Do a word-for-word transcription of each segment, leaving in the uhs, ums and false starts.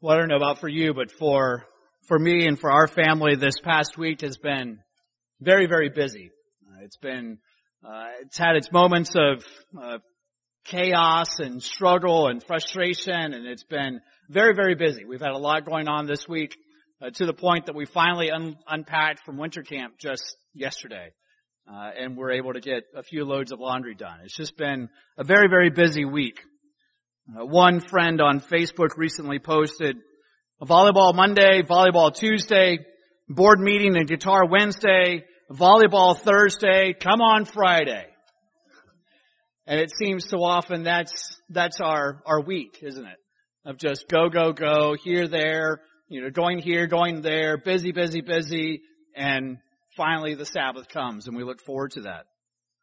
Well, I don't know about for you, but for for me and for our family, this past week has been very, very busy. Uh, it's been, uh, it's had its moments of uh, chaos and struggle and frustration, and it's been very, very busy. We've had a lot going on this week uh, to the point that we finally un- unpacked from winter camp just yesterday, uh, and we're able to get a few loads of laundry done. It's just been a very, very busy week. Uh, one friend on Facebook recently posted a volleyball Monday, volleyball Tuesday, board meeting and guitar Wednesday, volleyball Thursday, come on Friday. And it seems so often that's, that's our, our week, isn't it? Of just go, go, go, here, there, you know, going here, going there, busy, busy, busy, and finally the Sabbath comes and we look forward to that.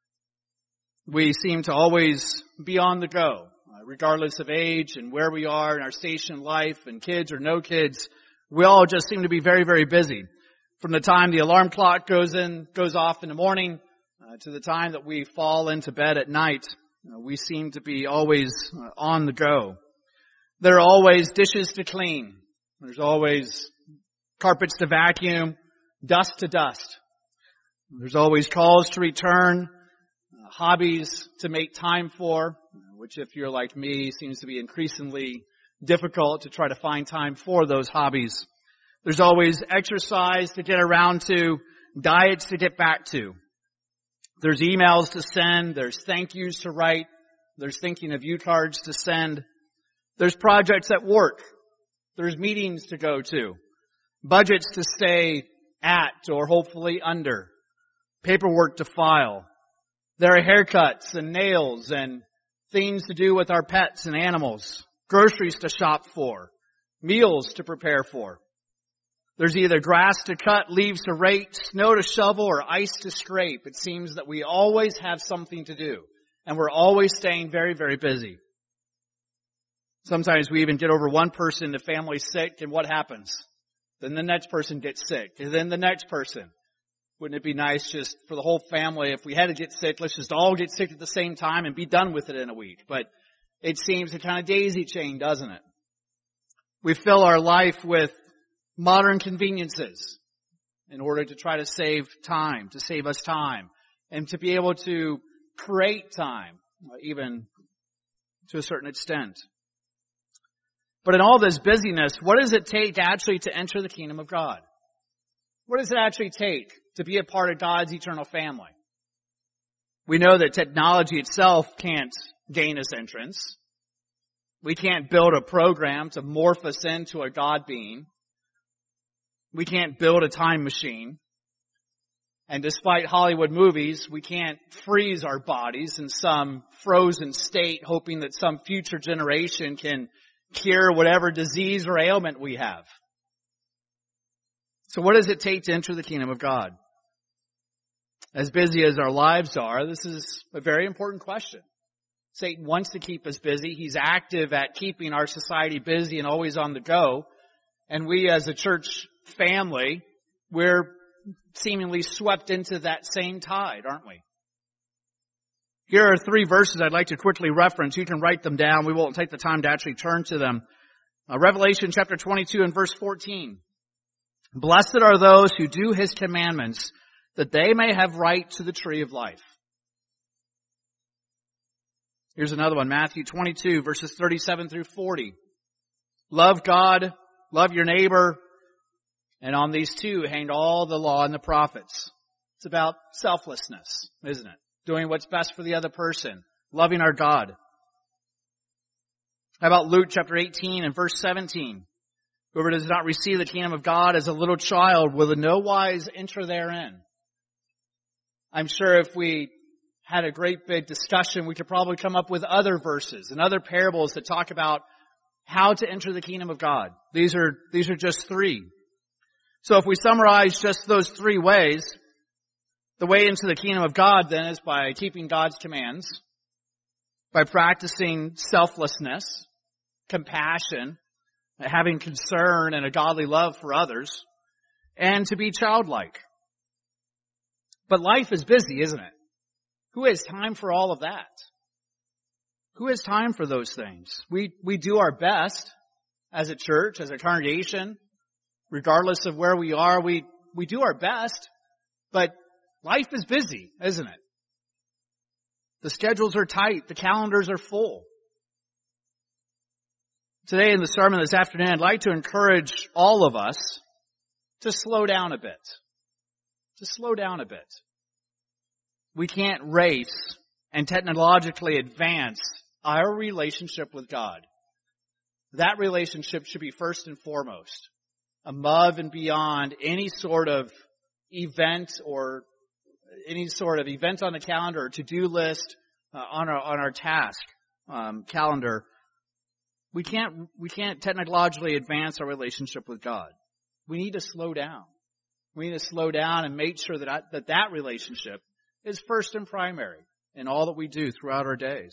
We seem to always be on the go. Regardless of age and where we are in our station in life and kids or no kids, we all just seem to be very, very busy. From the time the alarm clock goes in, goes off in the morning, uh, to the time that we fall into bed at night, uh, we seem to be always uh, on the go. There are always dishes to clean. There's always carpets to vacuum, dust to dust. There's always calls to return, uh, hobbies to make time for, which if you're like me, seems to be increasingly difficult to try to find time for those hobbies. There's always exercise to get around to, diets to get back to. There's emails to send, there's thank yous to write, there's thinking of you cards to send. There's projects at work. There's meetings to go to. Budgets to stay at or hopefully under. Paperwork to file. There are haircuts and nails and things to do with our pets and animals, groceries to shop for, meals to prepare for. There's either grass to cut, leaves to rake, snow to shovel, or ice to scrape. It seems that we always have something to do, and we're always staying very, very busy. Sometimes we even get over one person in the family sick, and what happens? Then the next person gets sick, and then the next person. Wouldn't it be nice just for the whole family, if we had to get sick, let's just all get sick at the same time and be done with it in a week. But it seems to kind of daisy chain, doesn't it? We fill our life with modern conveniences in order to try to save time, to save us time, and to be able to create time, even to a certain extent. But in all this busyness, what does it take actually to enter the kingdom of God? What does it actually take to be a part of God's eternal family? We know that technology itself can't gain us entrance. We can't build a program to morph us into a God being. We can't build a time machine. And despite Hollywood movies, we can't freeze our bodies in some frozen state hoping that some future generation can cure whatever disease or ailment we have. So what does it take to enter the kingdom of God? As busy as our lives are, this is a very important question. Satan wants to keep us busy. He's active at keeping our society busy and always on the go. And we as a church family, we're seemingly swept into that same tide, aren't we? Here are three verses I'd like to quickly reference. You can write them down. We won't take the time to actually turn to them. Uh, Revelation chapter twenty-two and verse fourteen. Blessed are those who do His commandments, that they may have right to the tree of life. Here's another one, Matthew twenty-two, verses thirty-seven through forty. Love God, love your neighbor, and on these two hang all the law and the prophets. It's about selflessness, isn't it? Doing what's best for the other person, loving our God. How about Luke chapter eighteen and verse seventeen? Whoever does not receive the kingdom of God as a little child will in no wise enter therein. I'm sure if we had a great big discussion, we could probably come up with other verses and other parables that talk about how to enter the kingdom of God. These are, these are just three. So if we summarize just those three ways, the way into the kingdom of God then is by keeping God's commands, by practicing selflessness, compassion, having concern and a godly love for others, and to be childlike. But life is busy, isn't it? Who has time for all of that? Who has time for those things? We, we do our best. as a church, as a congregation, regardless of where we are, we, we do our best, but life is busy, isn't it? The schedules are tight. The calendars are full. Today in the sermon this afternoon, I'd like to encourage all of us to slow down a bit. To slow down a bit. We can't race and technologically advance our relationship with God. That relationship should be first and foremost, above and beyond any sort of event or any sort of event on the calendar or to-do list uh, on our on our task um, calendar. We can't we can't technologically advance our relationship with God. We need to slow down. We need to slow down and make sure that I, that that relationship is first and primary in all that we do throughout our days.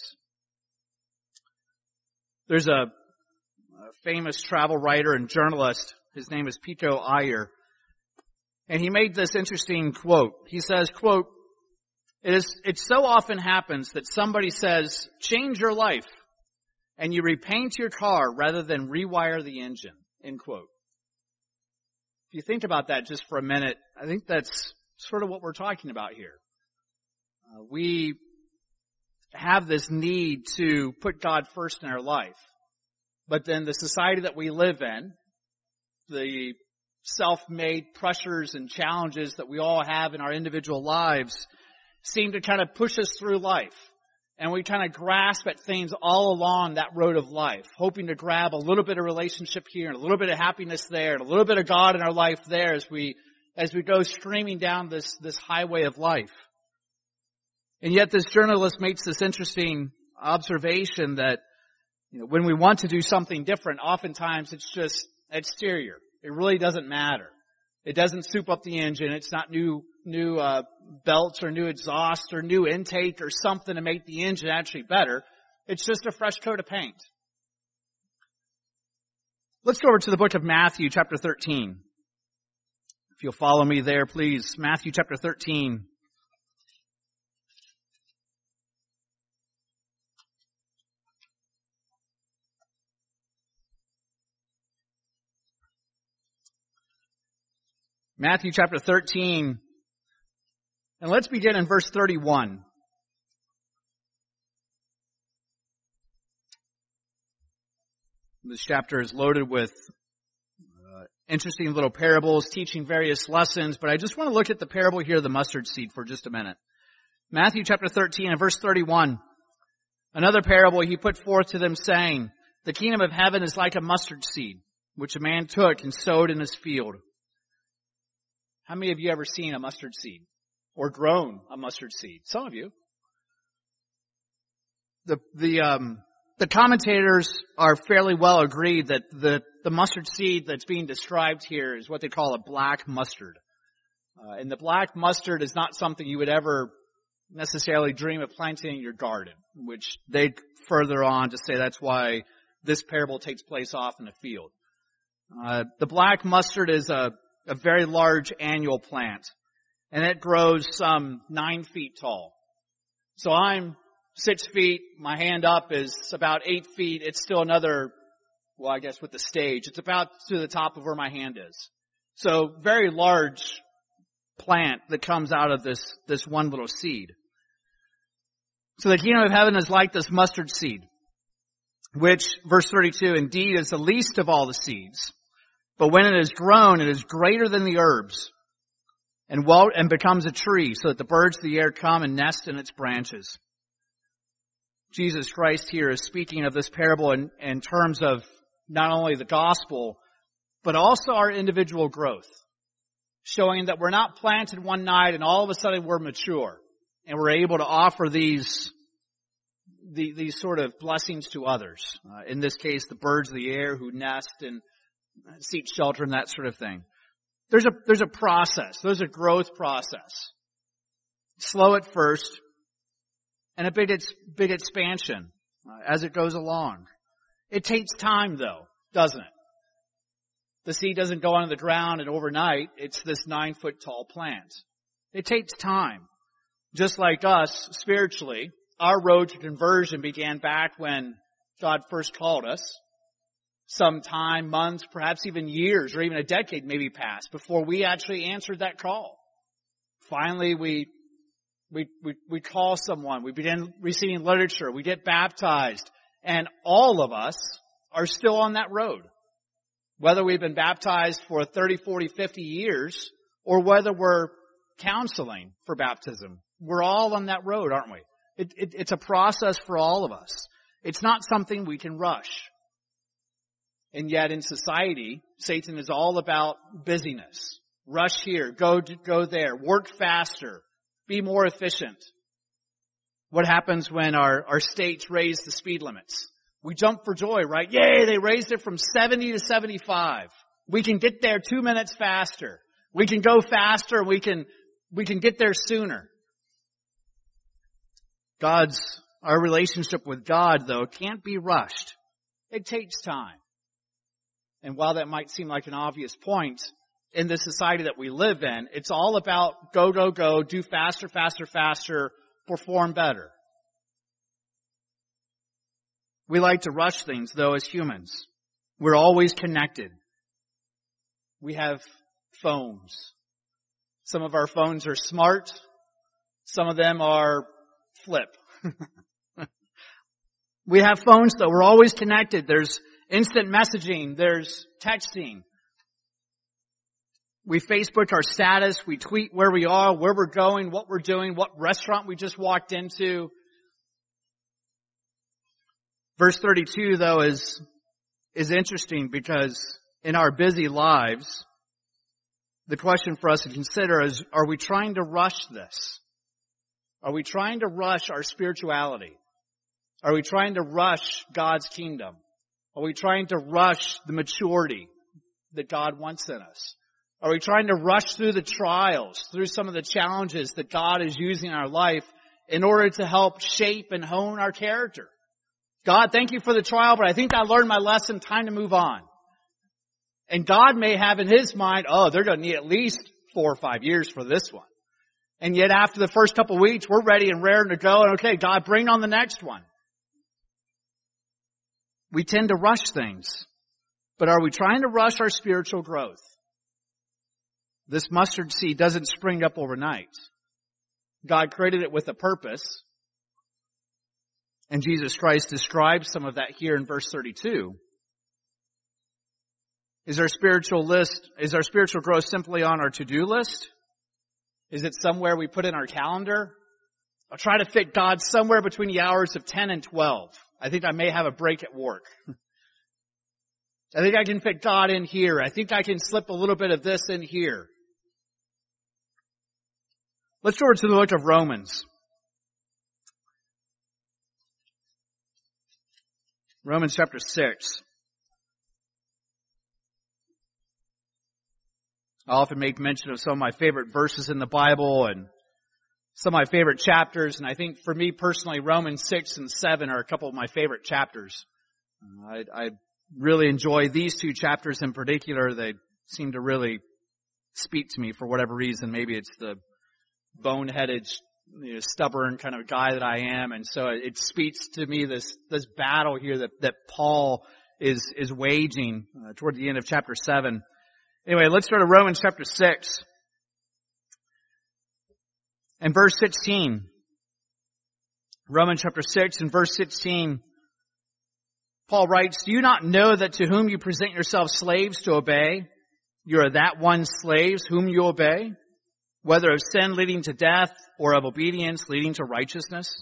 There's a, a famous travel writer and journalist. His name is Pico Iyer. And he made this interesting quote. He says, quote, It is, it so often happens that somebody says, change your life, and you repaint your car rather than rewire the engine, end quote. If you think about that just for a minute, I think that's sort of what we're talking about here. Uh, we have this need to put God first in our life. But then the society that we live in, the self-made pressures and challenges that we all have in our individual lives seem to kind of push us through life. And we kind of grasp at things all along that road of life, hoping to grab a little bit of relationship here and a little bit of happiness there and a little bit of God in our life there as we as we go streaming down this, this highway of life. And yet this journalist makes this interesting observation that, you know, when we want to do something different, oftentimes it's just exterior. It really doesn't matter. It doesn't soup up the engine. It's not new new uh, belts or new exhaust or new intake or something to make the engine actually better. It's just a fresh coat of paint. Let's go over to the book of Matthew, chapter thirteen. If you'll follow me there, please. Matthew, chapter thirteen. Matthew chapter thirteen, and let's begin in verse thirty-one. This chapter is loaded with uh, interesting little parables, teaching various lessons, but I just want to look at the parable here of the mustard seed for just a minute. Matthew chapter thirteen and verse thirty-one. Another parable he put forth to them, saying, the kingdom of heaven is like a mustard seed, which a man took and sowed in his field. How many of you ever seen a mustard seed or grown a mustard seed? Some of you. The the um, the commentators are fairly well agreed that the the mustard seed that's being described here is what they call a black mustard, uh, and the black mustard is not something you would ever necessarily dream of planting in your garden. Which they further on to say that's why this parable takes place off in the field. Uh, the black mustard is a a very large annual plant, and it grows some nine feet tall. So I'm six feet, my hand up is about eight feet, it's still another, well I guess with the stage, it's about to the top of where my hand is. So very large plant that comes out of this, this one little seed. So the kingdom of heaven is like this mustard seed, which, verse thirty-two, indeed is the least of all the seeds. But when it is grown, it is greater than the herbs, and well, and becomes a tree, so that the birds of the air come and nest in its branches. Jesus Christ here is speaking of this parable in, in terms of not only the gospel, but also our individual growth, showing that we're not planted one night and all of a sudden we're mature, and we're able to offer these the, these sort of blessings to others. Uh, in this case, the birds of the air who nest and seek shelter and that sort of thing. There's a, there's a process. There's a growth process. Slow at first, and a big, big expansion uh, as it goes along. It takes time though, doesn't it? The seed doesn't go on the ground and overnight. It's this nine foot tall plant. It takes time. Just like us, spiritually, our road to conversion began back when God first called us. some time, months, perhaps even years, or even a decade maybe passed before we actually answered that call. Finally, we we we, we call someone, we begin receiving literature, we get baptized, and all of us are still on that road. Whether we've been baptized for thirty, forty, fifty years, or whether we're counseling for baptism, we're all on that road, aren't we? It, it, it's a process for all of us. It's not something we can rush. And yet in society, Satan is all about busyness. Rush here, go go there, work faster, be more efficient. What happens when our, our states raise the speed limits? We jump for joy, right? Yay, they raised it from seventy to seventy-five. We can get there two minutes faster. We can go faster, we can we can get there sooner. God's our relationship with God, though, can't be rushed. It takes time. And while that might seem like an obvious point, in the society that we live in, it's all about go, go, go, do faster, faster, faster, perform better. We like to rush things, though, as humans. We're always connected. We have phones. Some of our phones are smart. Some of them are flip. We have phones, though. We're always connected. There's instant messaging. There's texting. We Facebook our status. We tweet where we are, where we're going, what we're doing, what restaurant we just walked into. Verse thirty-two, though, is, is interesting because in our busy lives, the question for us to consider is, are we trying to rush this? Are we trying to rush our spirituality? Are we trying to rush God's kingdom? Are we trying to rush the maturity that God wants in us? Are we trying to rush through the trials, through some of the challenges that God is using in our life in order to help shape and hone our character? God, thank you for the trial, but I think I learned my lesson. Time to move on. And God may have in His mind, oh, they're going to need at least four or five years for this one. And yet after the first couple of weeks, we're ready and raring to go. And okay, God, bring on the next one. We tend to rush things. But are we trying to rush our spiritual growth? This mustard seed doesn't spring up overnight. God created it with a purpose. And Jesus Christ describes some of that here in verse thirty-two. Is our spiritual list, is our spiritual growth simply on our to-do list? Is it somewhere we put in our calendar? I'll try to fit God somewhere between the hours of ten and twelve. I think I may have a break at work. I think I can fit God in here. I think I can slip a little bit of this in here. Let's go over to the book of Romans. Romans chapter six. I often make mention of some of my favorite verses in the Bible and some of my favorite chapters. And I think for me personally, Romans six and seven are a couple of my favorite chapters. I, I really enjoy these two chapters in particular. They seem to really speak to me for whatever reason. Maybe it's the boneheaded, you know, stubborn kind of guy that I am. And so it speaks to me this, this battle here that, that Paul is, is waging uh, toward the end of chapter seven. Anyway, let's go to Romans chapter six and verse sixteen. Romans chapter six and verse sixteen. Paul writes, "Do you not know that to whom you present yourselves slaves to obey, you are that one slaves whom you obey, whether of sin leading to death or of obedience leading to righteousness?"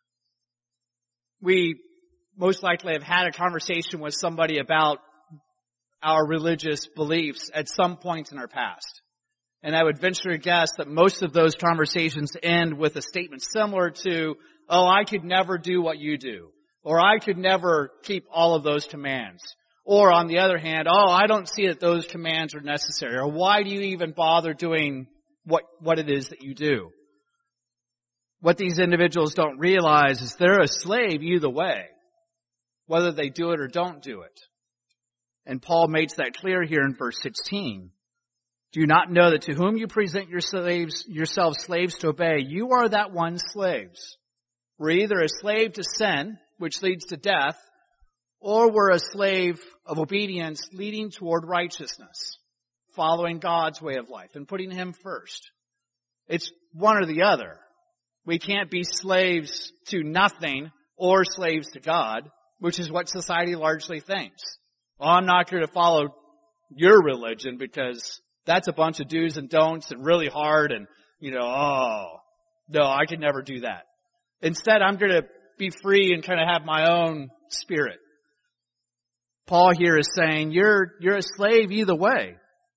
We most likely have had a conversation with somebody about our religious beliefs at some point in our past. And I would venture to guess that most of those conversations end with a statement similar to, oh, I could never do what you do. Or I could never keep all of those commands. Or on the other hand, oh, I don't see that those commands are necessary. Or why do you even bother doing what, what it is that you do? What these individuals don't realize is they're a slave either way, whether they do it or don't do it. And Paul makes that clear here in verse sixteen. "Do you not know that to whom you present your slaves, yourselves slaves to obey, you are that one slaves? We're either a slave to sin, which leads to death, or we're a slave of obedience leading toward righteousness, following God's way of life and putting Him first. It's one or the other. We can't be slaves to nothing or slaves to God, which is what society largely thinks. Well, I'm not going to follow your religion because that's a bunch of do's and don'ts and really hard and, you know, oh, no, I could never do that. Instead, I'm going to be free and kind of have my own spirit. Paul here is saying, you're, you're a slave either way.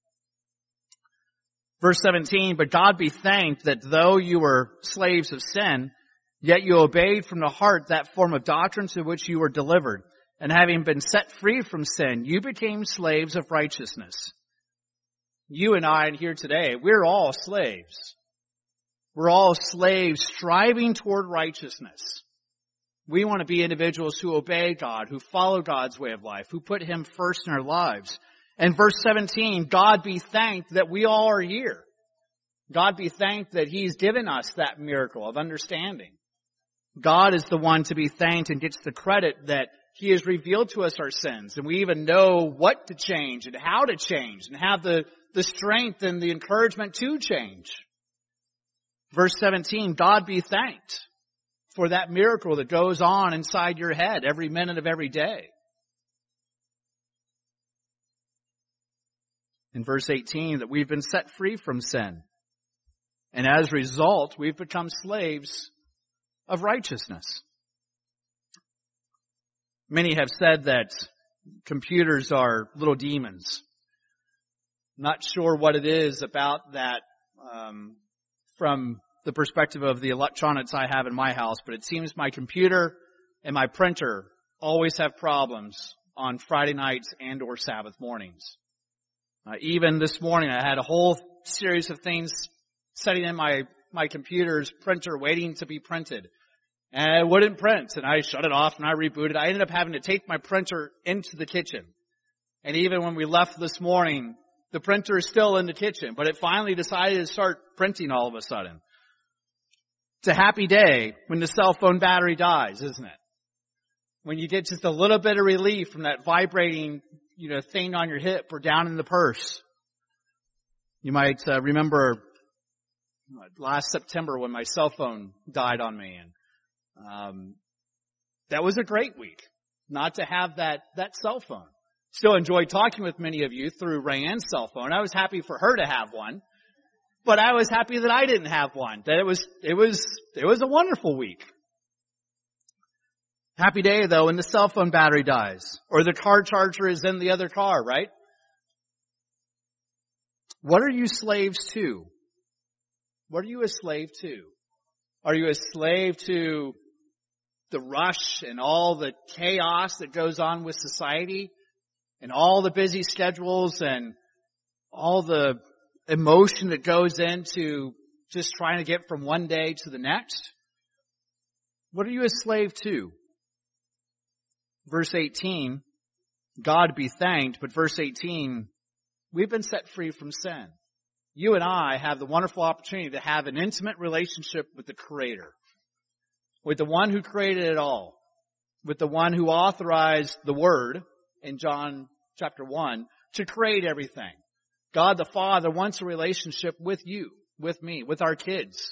Verse seventeen, but God be thanked that though you were slaves of sin, yet you obeyed from the heart that form of doctrine to which you were delivered. And having been set free from sin, you became slaves of righteousness. You and I here today, we're all slaves. We're all slaves striving toward righteousness. We want to be individuals who obey God, who follow God's way of life, who put Him first in our lives. And verse seventeen, God be thanked that we all are here. God be thanked that He's given us that miracle of understanding. God is the one to be thanked and gets the credit that He has revealed to us our sins. And we even know what to change and how to change and have the, the strength and the encouragement to change. Verse seventeen, God be thanked for that miracle that goes on inside your head every minute of every day. In verse eighteen, that we've been set free from sin. And as a result, we've become slaves of righteousness. Many have said that computers are little demons. Not sure what it is about that um, from the perspective of the electronics I have in my house, but it seems my computer and my printer always have problems on Friday nights and or Sabbath mornings. Uh, even this morning, I had a whole series of things sitting in my, my computer's printer waiting to be printed. And it wouldn't print, and I shut it off and I rebooted. I ended up having to take my printer into the kitchen. And even when we left this morning, the printer is still in the kitchen, but it finally decided to start printing all of a sudden. It's a happy day when the cell phone battery dies, isn't it? When you get just a little bit of relief from that vibrating, you know, thing on your hip or down in the purse. You might uh, remember last September when my cell phone died on me, and um, that was a great week not to have that that cell phone. Still enjoyed talking with many of you through Rayanne's cell phone. I was happy for her to have one, but I was happy that I didn't have one. That it was it was it was a wonderful week. Happy day, though, when the cell phone battery dies or the car charger is in the other car, right? What are you slaves to? What are you a slave to? Are you a slave to the rush and all the chaos that goes on with society and all the busy schedules and all the emotion that goes into just trying to get from one day to the next? What are you a slave to? Verse eighteen, God be thanked, but verse eighteen, we've been set free from sin. You and I have the wonderful opportunity to have an intimate relationship with the Creator, with the one who created it all, with the one who authorized the Word in John chapter one to create everything. God the Father wants a relationship with you, with me, with our kids.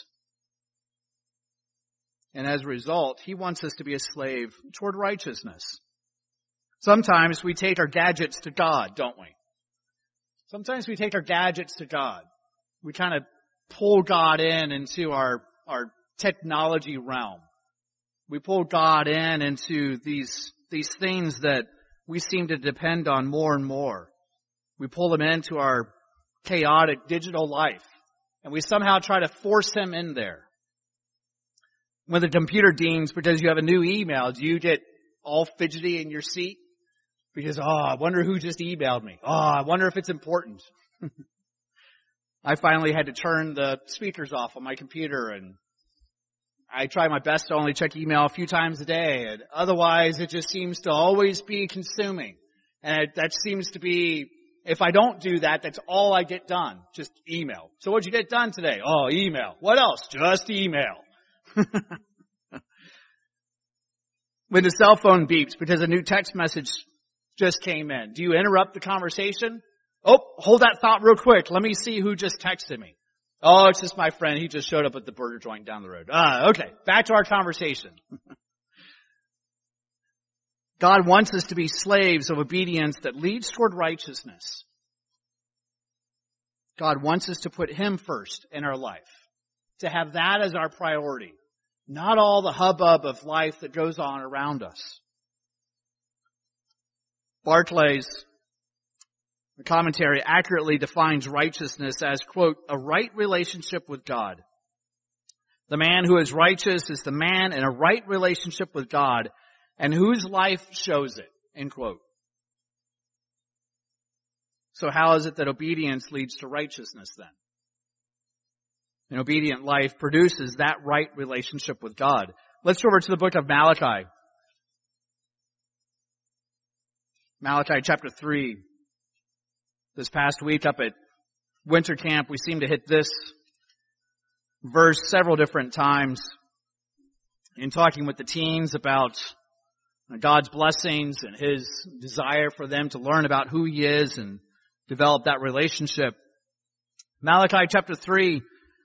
And as a result, He wants us to be a slave toward righteousness. Sometimes we take our gadgets to God, don't we? Sometimes we take our gadgets to God. We kind of pull God in into our, our technology realm. We pull God in into these, these things that we seem to depend on more and more. We pull Him into our chaotic digital life, and we somehow try to force Him in there. When the computer dings because you have a new email, do you get all fidgety in your seat? Because, oh, I wonder who just emailed me. Oh, I wonder if it's important. I finally had to turn the speakers off on my computer, and I try my best to only check email a few times a day. And otherwise, it just seems to always be consuming. And it, that seems to be, if I don't do that, that's all I get done. Just email. So what'd you get done today? Oh, email. What else? Just email. When the cell phone beeps because a new text message just came in, do you interrupt the conversation? Oh, hold that thought real quick. Let me see who just texted me. Oh, it's just my friend. He just showed up at the burger joint down the road. Ah, okay. Back to our conversation. God wants us to be slaves of obedience that leads toward righteousness. God wants us to put Him first in our life, to have that as our priority, not all the hubbub of life that goes on around us. Barclay's commentary accurately defines righteousness as, quote, a right relationship with God. The man who is righteous is the man in a right relationship with God and whose life shows it, end quote. So how is it that obedience leads to righteousness then? An obedient life produces that right relationship with God. Let's go over to the book of Malachi. Malachi chapter three. This past week up at winter camp, we seem to hit this verse several different times in talking with the teens about God's blessings and His desire for them to learn about who He is and develop that relationship. Malachi chapter three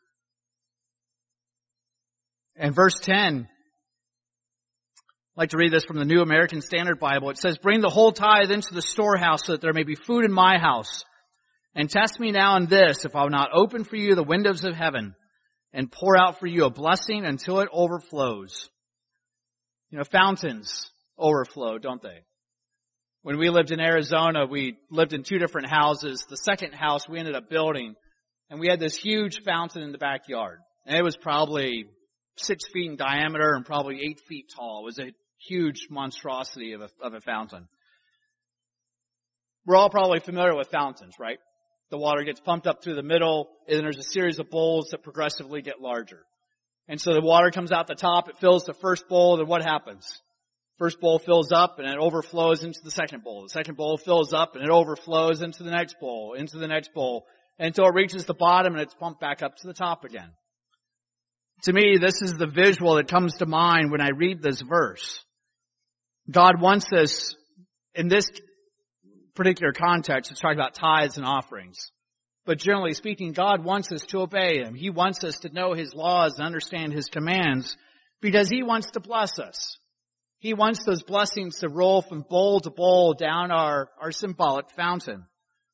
and verse ten. I'd like to read this from the New American Standard Bible. It says, bring the whole tithe into the storehouse so that there may be food in my house. And test me now in this, if I will not open for you the windows of heaven and pour out for you a blessing until it overflows. You know, fountains overflow, don't they? When we lived in Arizona, we lived in two different houses. The second house we ended up building, and we had this huge fountain in the backyard. And it was probably six feet in diameter and probably eight feet tall. It was a huge monstrosity of a, of a fountain. We're all probably familiar with fountains, right? The water gets pumped up through the middle, and then there's a series of bowls that progressively get larger. And so the water comes out the top, it fills the first bowl, then what happens? First bowl fills up and it overflows into the second bowl. The second bowl fills up and it overflows into the next bowl, into the next bowl, until it reaches the bottom and it's pumped back up to the top again. To me, this is the visual that comes to mind when I read this verse. God wants us, in this particular context, to talk about tithes and offerings. But generally speaking, God wants us to obey Him. He wants us to know His laws and understand His commands because He wants to bless us. He wants those blessings to roll from bowl to bowl down our, our symbolic fountain.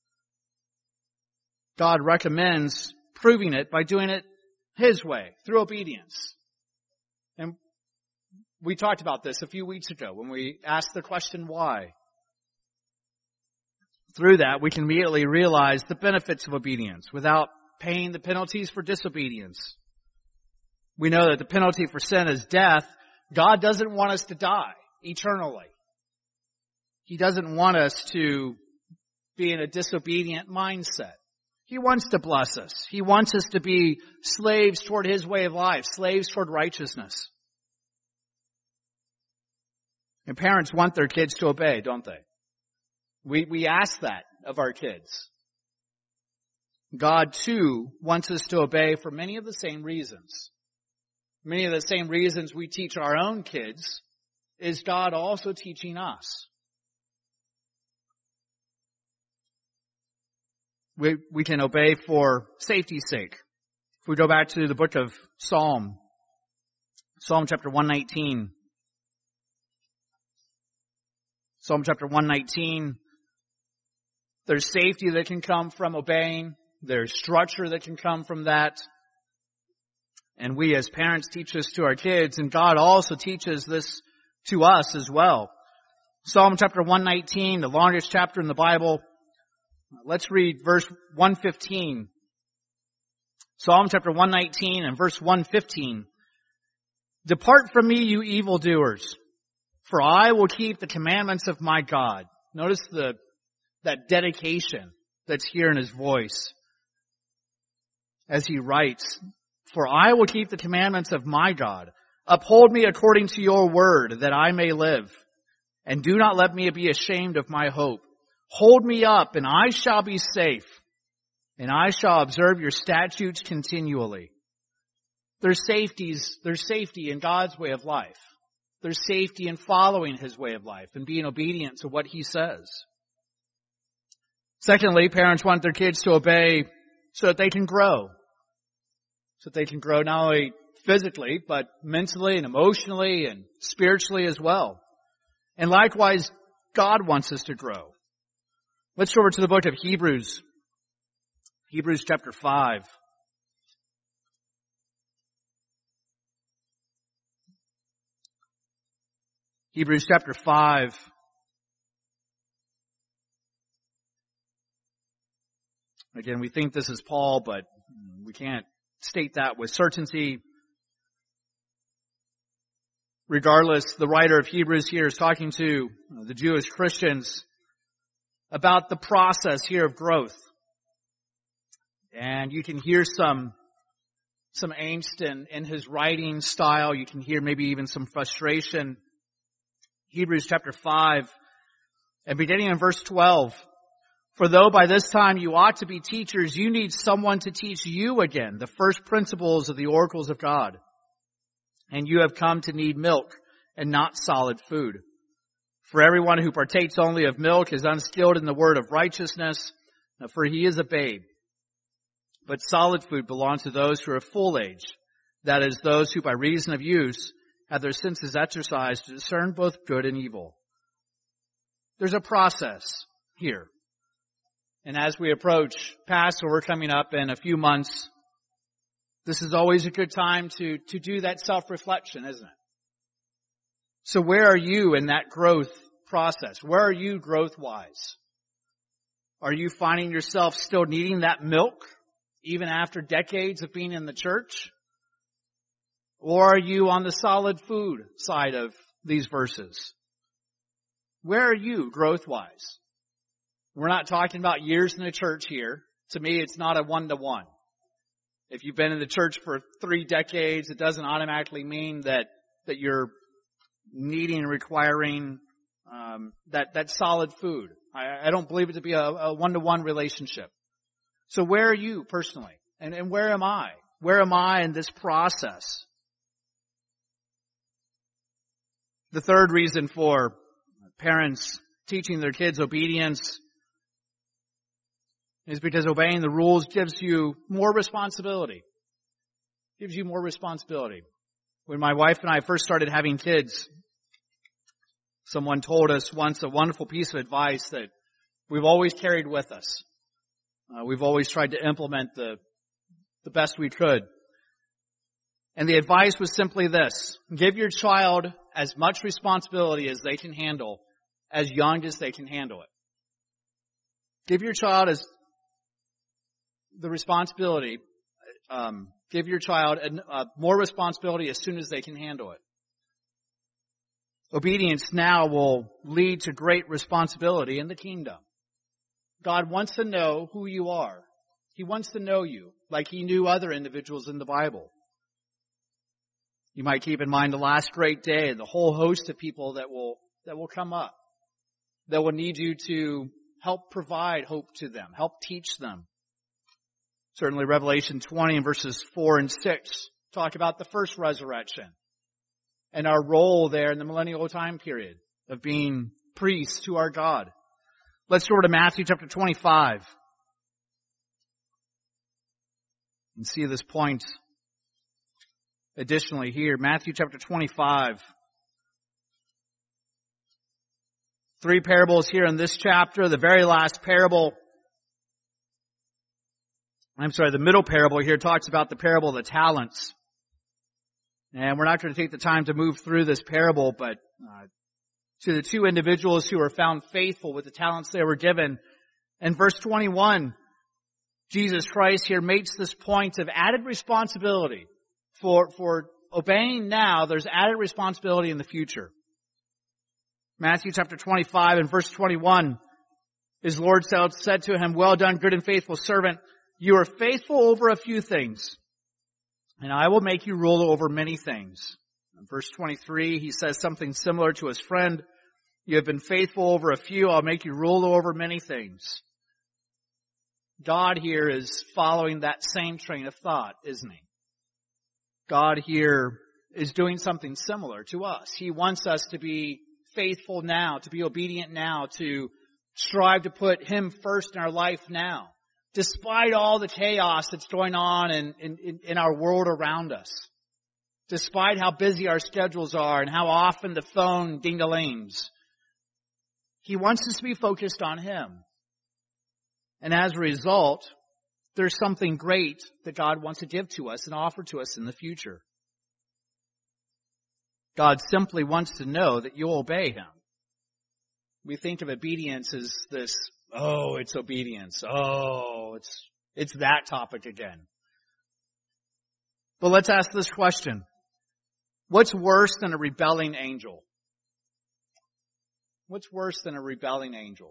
God recommends proving it by doing it His way, through obedience. And we talked about this a few weeks ago when we asked the question, why? Through that, we can immediately realize the benefits of obedience without paying the penalties for disobedience. We know that the penalty for sin is death. God doesn't want us to die eternally. He doesn't want us to be in a disobedient mindset. He wants to bless us. He wants us to be slaves toward His way of life, slaves toward righteousness. And parents want their kids to obey, don't they? We, we ask that of our kids. God, too, wants us to obey for many of the same reasons. Many of the same reasons we teach our own kids is God also teaching us. We, we can obey for safety's sake. If we go back to the book of Psalm, Psalm chapter one nineteen. Psalm chapter one nineteen. There's safety that can come from obeying. There's structure that can come from that. And we as parents teach this to our kids, and God also teaches this to us as well. Psalm chapter one nineteen, the longest chapter in the Bible. Let's read verse one fifteen. Psalm chapter one nineteen and verse one fifteen. Depart from me, you evildoers, for I will keep the commandments of my God. Notice the that dedication that's here in his voice as he writes, for I will keep the commandments of my God. Uphold me according to your word, that I may live. And do not let me be ashamed of my hope. Hold me up, and I shall be safe. And I shall observe your statutes continually. There's safeties, there's safety in God's way of life. There's safety in following his way of life and being obedient to what he says. Secondly, parents want their kids to obey so that they can grow. So that they can grow not only physically, but mentally and emotionally and spiritually as well. And likewise, God wants us to grow. Let's go over to the book of Hebrews. Hebrews chapter five. Hebrews chapter five. Again, we think this is Paul, but we can't state that with certainty. Regardless, the writer of Hebrews here is talking to the Jewish Christians about the process here of growth. And you can hear some, some angst in, in his writing style. You can hear maybe even some frustration. Hebrews chapter five, and beginning in verse twelve. For though by this time you ought to be teachers, you need someone to teach you again the first principles of the oracles of God. And you have come to need milk and not solid food. For everyone who partakes only of milk is unskilled in the word of righteousness, for he is a babe. But solid food belongs to those who are of full age, that is, those who by reason of use have their senses exercised to discern both good and evil. There's a process here. And as we approach Passover coming up in a few months, this is always a good time to, to do that self-reflection, isn't it? So where are you in that growth process? Where are you growth-wise? Are you finding yourself still needing that milk, even after decades of being in the church? Or are you on the solid food side of these verses? Where are you growth-wise? We're not talking about years in the church here. To me, it's not a one-to-one. If you've been in the church for three decades, it doesn't automatically mean that, that you're needing and requiring um, that, that solid food. I, I don't believe it to be a, a one-to-one relationship. So where are you personally? And, and where am I? Where am I in this process? The third reason for parents teaching their kids obedience is because obeying the rules gives you more responsibility. Gives you more responsibility. When my wife and I first started having kids, someone told us once a wonderful piece of advice that we've always carried with us. Uh, we've always tried to implement the, the best we could. And the advice was simply this: give your child as much responsibility as they can handle, as young as they can handle it. Give your child as the responsibility, um, give your child uh, more responsibility as soon as they can handle it. Obedience now will lead to great responsibility in the kingdom. God wants to know who you are. He wants to know you like he knew other individuals in the Bible. You might keep in mind the last great day and the whole host of people that will, that will come up, that will need you to help provide hope to them, help teach them. Certainly Revelation twenty and verses four and six talk about the first resurrection and our role there in the millennial time period of being priests to our God. Let's go over to Matthew chapter twenty-five and see this point additionally here. Matthew chapter twenty-five. Three parables here in this chapter. The very last parable, I'm sorry, the middle parable here talks about the parable of the talents. And we're not going to take the time to move through this parable, but uh, to the two individuals who were found faithful with the talents they were given. In verse twenty-one, Jesus Christ here makes this point of added responsibility. For, for obeying now, there's added responsibility in the future. Matthew chapter twenty-five and verse twenty-one, his Lord said to him, "Well done, good and faithful servant. You are faithful over a few things, and I will make you ruler over many things." In verse twenty-three, he says something similar to his friend. "You have been faithful over a few, I'll make you ruler over many things." God here is following that same train of thought, isn't he? God here is doing something similar to us. He wants us to be faithful now, to be obedient now, to strive to put Him first in our life now, despite all the chaos that's going on in, in, in our world around us, despite how busy our schedules are and how often the phone ding-a-lings. He wants us to be focused on Him. And as a result, there's something great that God wants to give to us and offer to us in the future. God simply wants to know that you'll obey Him. We think of obedience as this, oh, it's obedience. Oh, it's, it's that topic again. But let's ask this question. What's worse than a rebelling angel? What's worse than a rebelling angel?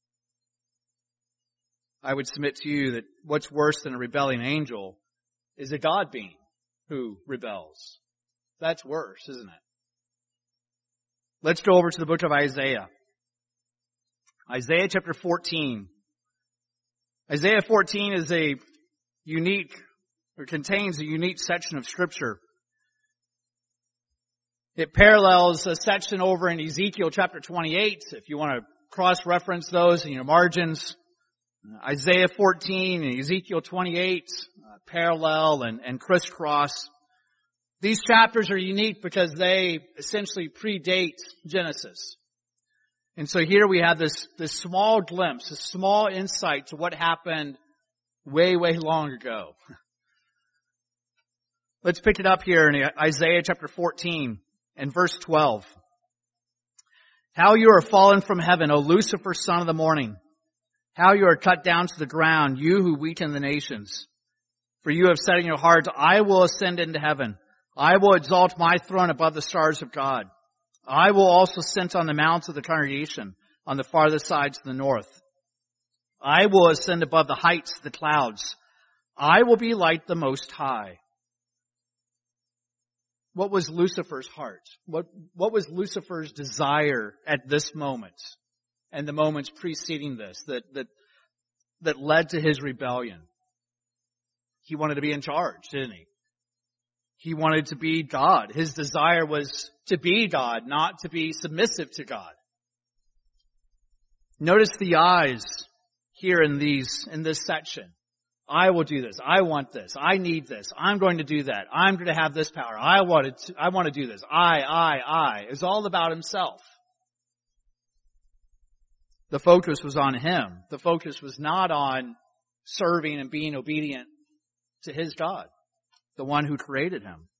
I would submit to you that what's worse than a rebelling angel is a God being who rebels. That's worse, isn't it? Let's go over to the book of Isaiah. Isaiah chapter fourteen. Isaiah fourteen is a unique, or contains a unique section of Scripture. It parallels a section over in Ezekiel chapter twenty-eight. If you want to cross-reference those in your margins, Isaiah fourteen and Ezekiel twenty-eight, uh, parallel and, and crisscross. These chapters are unique because they essentially predate Genesis. And so here we have this, this small glimpse, a small insight to what happened way, way long ago. Let's pick it up here in Isaiah chapter fourteen and verse twelve. How you are fallen from heaven, O Lucifer, son of the morning. How you are cut down to the ground, you who weaken the nations. For you have said in your heart, I will ascend into heaven. I will exalt my throne above the stars of God. I will also sit on the mounts of the congregation on the farthest sides of the north. I will ascend above the heights of the clouds. I will be like the Most High. What was Lucifer's heart? What, what was Lucifer's desire at this moment and the moments preceding this that, that, that led to his rebellion? He wanted to be in charge, didn't he? He wanted to be God. His desire was to be God, not to be submissive to God. Notice the eyes here in these, in this section. I will do this. I want this. I need this. I'm going to do that. I'm going to have this power. I wanted to, I want to do this. I, I, I. It's all about himself. The focus was on him. The focus was not on serving and being obedient to his God, the one who created him.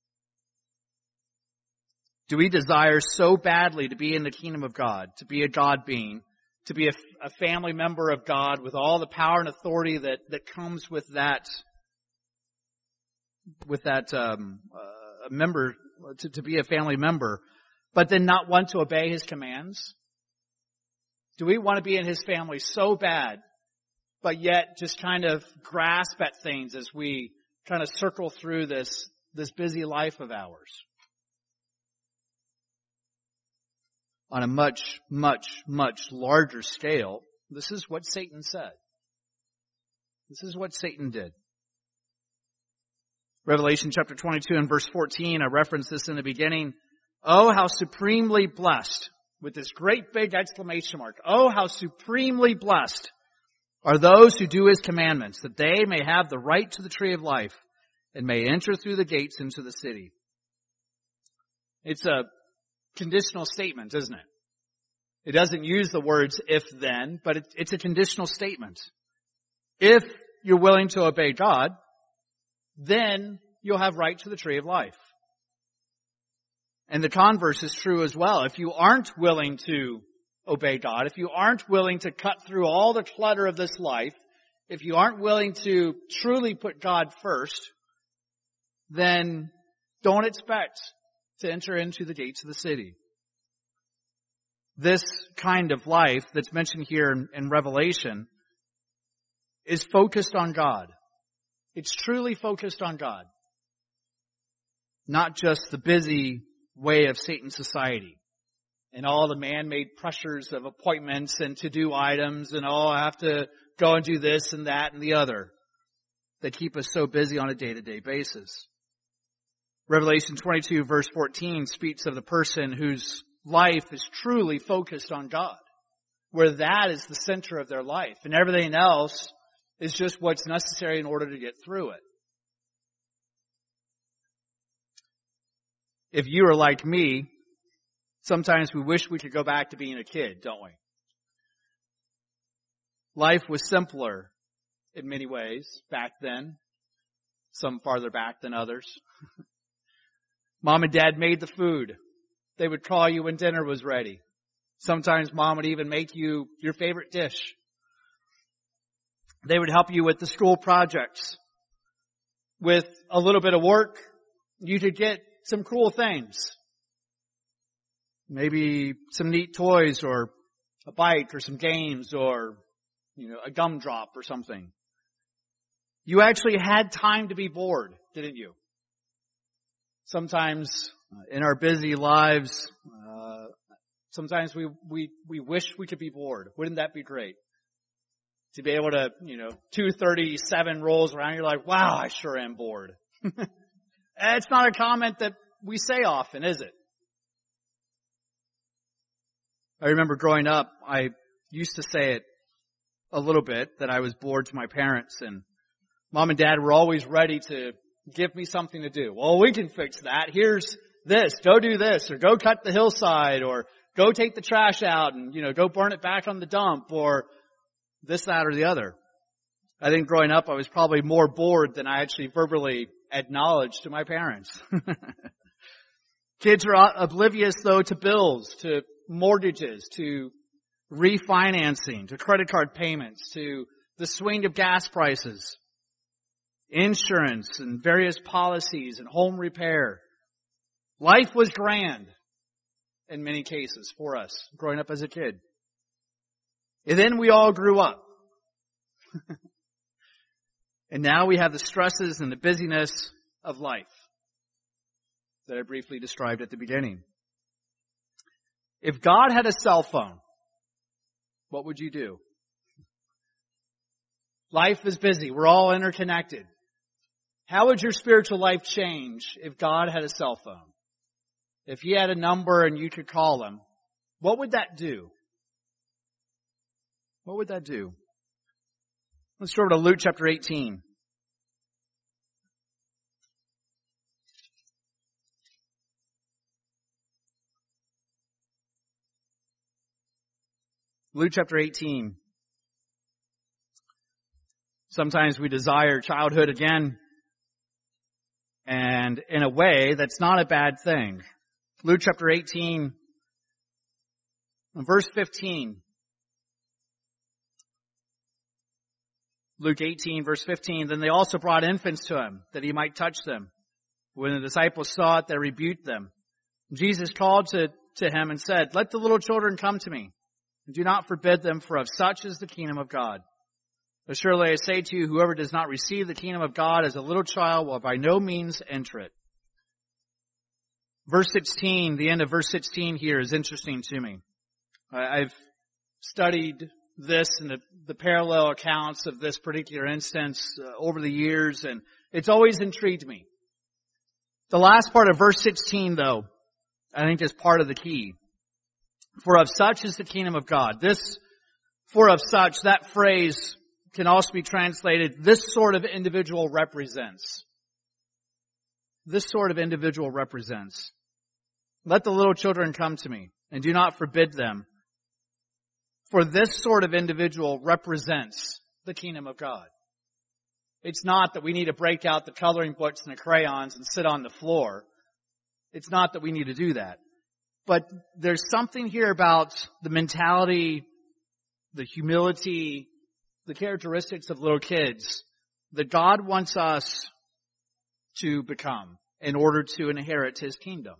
Do we desire so badly to be in the kingdom of God, to be a God being, to be a, a family member of God with all the power and authority that, that comes with that, with that um, uh, member, to, to be a family member, but then not want to obey his commands? Do we want to be in his family so bad, but yet just kind of grasp at things as we kind of circle through this, this busy life of ours? On a much, much, much larger scale, this is what Satan said. This is what Satan did. Revelation chapter twenty-two and verse fourteen, I referenced this in the beginning. Oh, how supremely blessed, with this great big exclamation mark. Oh, how supremely blessed are those who do his commandments, that they may have the right to the tree of life and may enter through the gates into the city. It's a conditional statement, isn't it? It doesn't use the words if then, but it, it's a conditional statement. If you're willing to obey God, then you'll have right to the tree of life. And the converse is true as well. If you aren't willing to obey God, if you aren't willing to cut through all the clutter of this life, if you aren't willing to truly put God first, then don't expect to enter into the gates of the city. This kind of life that's mentioned here in, in Revelation is focused on God. It's truly focused on God. Not just the busy way of Satan's society and all the man-made pressures of appointments and to-do items and, oh, I have to go and do this and that and the other that keep us so busy on a day-to-day basis. Revelation twenty-two verse fourteen speaks of the person whose life is truly focused on God, where that is the center of their life, and everything else is just what's necessary in order to get through it. If you are like me, sometimes we wish we could go back to being a kid, don't we? Life was simpler in many ways back then, some farther back than others. Mom and Dad made the food. They would call you when dinner was ready. Sometimes Mom would even make you your favorite dish. They would help you with the school projects. With a little bit of work, you could get some cool things. Maybe some neat toys or a bike or some games or, you know, a gumdrop or something. You actually had time to be bored, didn't you? Sometimes in our busy lives, uh, sometimes we, we, we wish we could be bored. Wouldn't that be great? To be able to, you know, two thirty-seven rolls around, you're like, wow, I sure am bored. It's not a comment that we say often, is it? I remember growing up, I used to say it a little bit, that I was bored to my parents, and Mom and Dad were always ready to give me something to do. Well, we can fix that. Here's this. Go do this, or go cut the hillside, or go take the trash out and, you know, go burn it back on the dump, or this, that, or the other. I think growing up I was probably more bored than I actually verbally acknowledged to my parents. Kids are oblivious, though, to bills, to mortgages, to refinancing, to credit card payments, to the swing of gas prices, insurance and various policies and home repair. Life was grand in many cases for us growing up as a kid. And then we all grew up. And now we have the stresses and the busyness of life that I briefly described at the beginning. If God had a cell phone, what would you do? Life is busy. We're all interconnected. How would your spiritual life change if God had a cell phone? If He had a number and you could call Him, what would that do? What would that do? Let's go over to Luke chapter eighteen. Luke chapter eighteen. Sometimes we desire childhood again, and in a way, that's not a bad thing. Luke chapter eighteen, verse fifteen. Luke eighteen, verse fifteen, then they also brought infants to Him, that He might touch them. When the disciples saw it, they rebuked them. Jesus called to, to Him and said, let the little children come to me, and do not forbid them, for of such is the kingdom of God. Surely I say to you, whoever does not receive the kingdom of God as a little child will by no means enter it. Verse sixteen, the end of verse sixteen here is interesting to me. I've studied this and the, the parallel accounts of this particular instance uh, over the years, and it's always intrigued me. The last part of verse sixteen, though, I think is part of the key. For of such is the kingdom of God. This, for of such, that phrase can also be translated, this sort of individual represents. This sort of individual represents. Let the little children come to me, and do not forbid them. For this sort of individual represents the kingdom of God. It's not that we need to break out the coloring books and the crayons and sit on the floor. It's not that we need to do that. But there's something here about the mentality, the humility, the characteristics of little kids that God wants us to become in order to inherit His kingdom.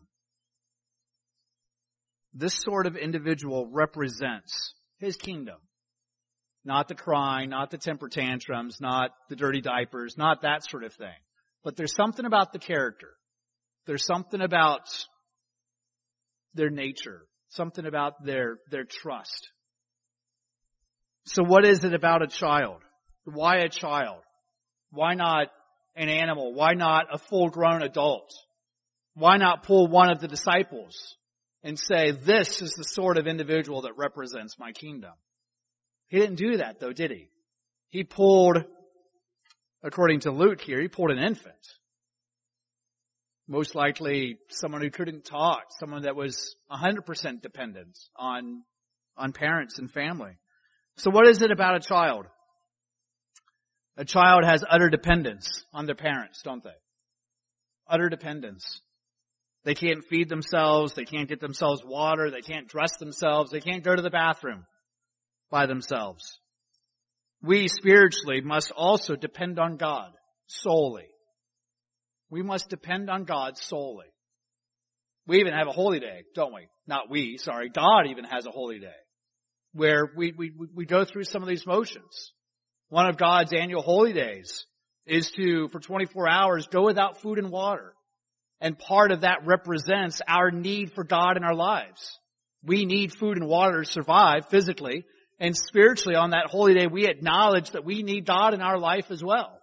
This sort of individual represents His kingdom. Not the crying, not the temper tantrums, not the dirty diapers, not that sort of thing. But there's something about the character. There's something about their nature. Something about their, their trust. So what is it about a child? Why a child? Why not an animal? Why not a full-grown adult? Why not pull one of the disciples and say, this is the sort of individual that represents my kingdom? He didn't do that though, did he? He pulled, according to Luke here, he pulled an infant. Most likely someone who couldn't talk, someone that was one hundred percent dependent on, on parents and family. So what is it about a child? A child has utter dependence on their parents, don't they? Utter dependence. They can't feed themselves. They can't get themselves water. They can't dress themselves. They can't go to the bathroom by themselves. We spiritually must also depend on God solely. We must depend on God solely. We even have a holy day, don't we? Not we, sorry. God even has a holy day where we, we, we go through some of these motions. One of God's annual holy days is to, for twenty-four hours, go without food and water. And part of that represents our need for God in our lives. We need food and water to survive physically, and spiritually on that holy day we acknowledge that we need God in our life as well.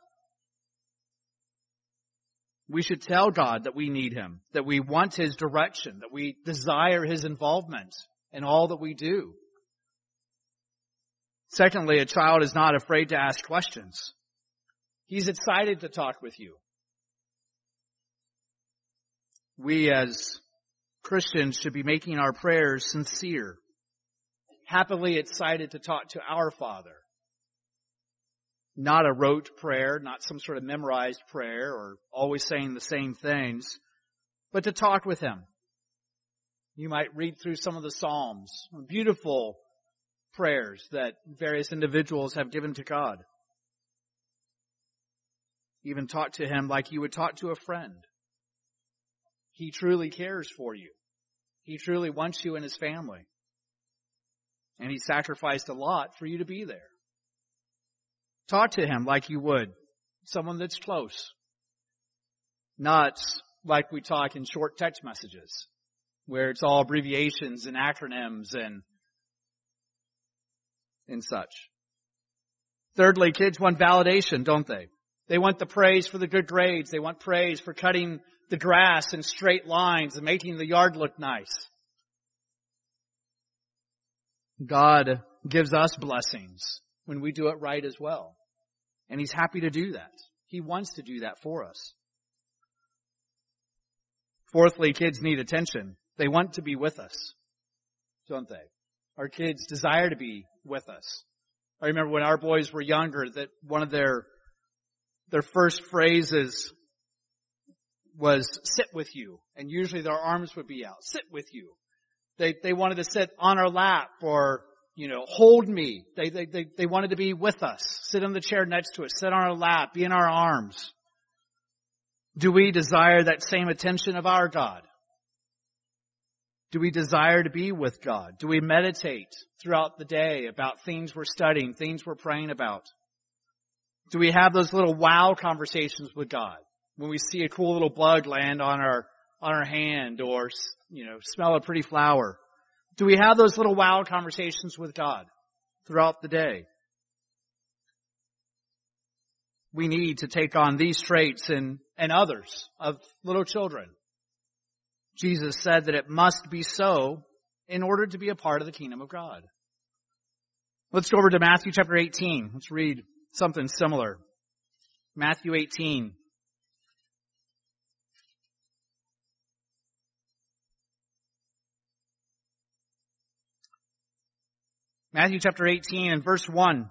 We should tell God that we need Him, that we want His direction, that we desire His involvement in all that we do. Secondly, a child is not afraid to ask questions. He's excited to talk with you. We as Christians should be making our prayers sincere, happily excited to talk to our Father. Not a rote prayer, not some sort of memorized prayer or always saying the same things, but to talk with Him. You might read through some of the Psalms, beautiful prayers that various individuals have given to God. Even talk to Him like you would talk to a friend. He truly cares for you. He truly wants you in His family. And He sacrificed a lot for you to be there. Talk to Him like you would someone that's close. Not like we talk in short text messages, where it's all abbreviations and acronyms and, and such. Thirdly, kids want validation, don't they? They want the praise for the good grades. They want praise for cutting the grass in straight lines and making the yard look nice. God gives us blessings when we do it right as well. And He's happy to do that. He wants to do that for us. Fourthly, kids need attention. They want to be with us, don't they? Our kids desire to be with us. I remember when our boys were younger that one of their their first phrases was sit with you. And usually their arms would be out. Sit with you. They they wanted to sit on our lap or, you know, hold me. They they they, they wanted to be with us. Sit in the chair next to us. Sit on our lap. Be in our arms. Do we desire that same attention of our God? Do we desire to be with God? Do we meditate throughout the day about things we're studying, things we're praying about? Do we have those little wow conversations with God when we see a cool little bug land on our on our hand or, you know, smell a pretty flower? Do we have those little wow conversations with God throughout the day? We need to take on these traits and, and others of little children. Jesus said that it must be so in order to be a part of the kingdom of God. Let's go over to Matthew chapter eighteen. Let's read something similar. Matthew eighteen. Matthew chapter eighteen and verse one.